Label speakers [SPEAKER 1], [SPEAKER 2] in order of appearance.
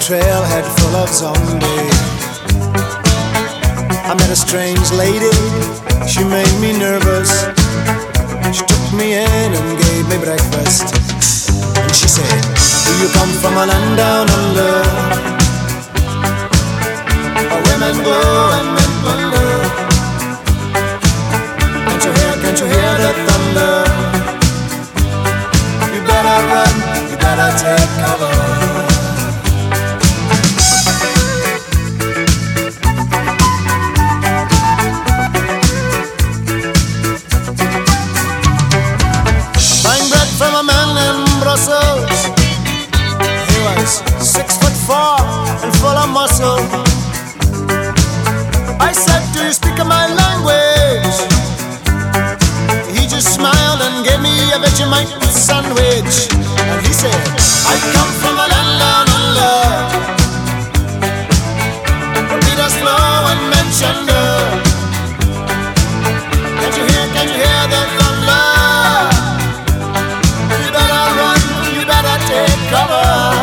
[SPEAKER 1] trailhead full of zombies. I met a strange lady, she made me nervous. She took me in and gave me breakfast. And she said, do you come from a land down under, where women go and men wonder? Can't you hear the thunder? You better run, you better take cover. From a man in Brussels, he was 6'4" and full of muscle. I said, do you speak my language? He just smiled and gave me a Vegemite sandwich. And he said, I come from a land down under, where Peter's flow and Manchester. Can't you hear the thunder? Take cover.